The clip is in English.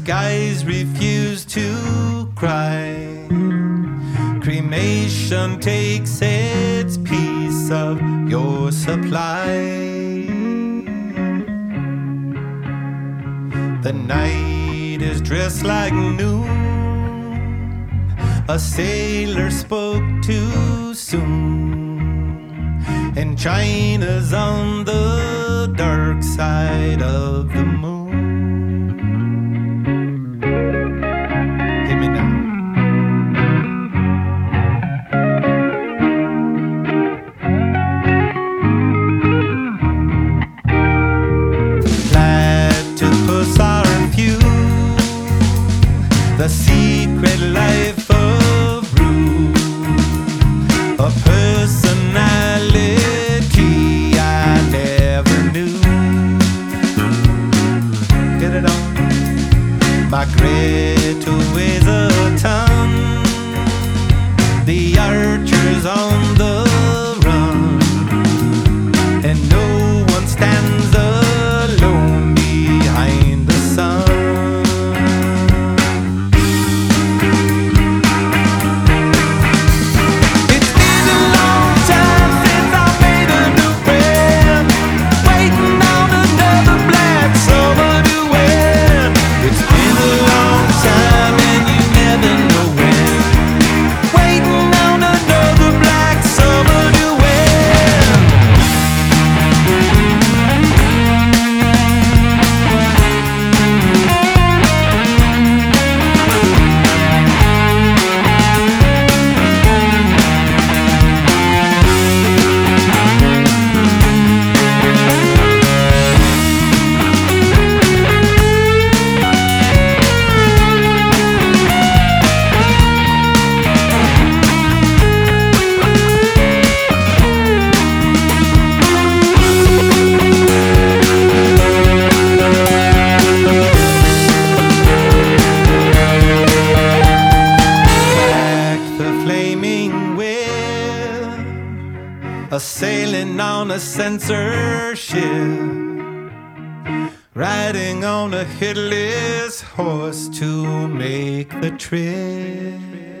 skies refuse to cry. Cremation takes its piece of your supply. The night is dressed like noon. A sailor spoke too soon, and China's on the dark side of the moon. Hit me now. Platypus are few, the secret life of Rue, a personality I never knew. Get it on. My Greta weighs a ton, the archer's on the run, and no one stands alone behind the sun. It's been a long time since I made a new friend, waiting on another black summer to end. It's been a long time and you never know when, waiting on another black summer to end. A sailing on a censorship, riding on a headless horse to make the trip.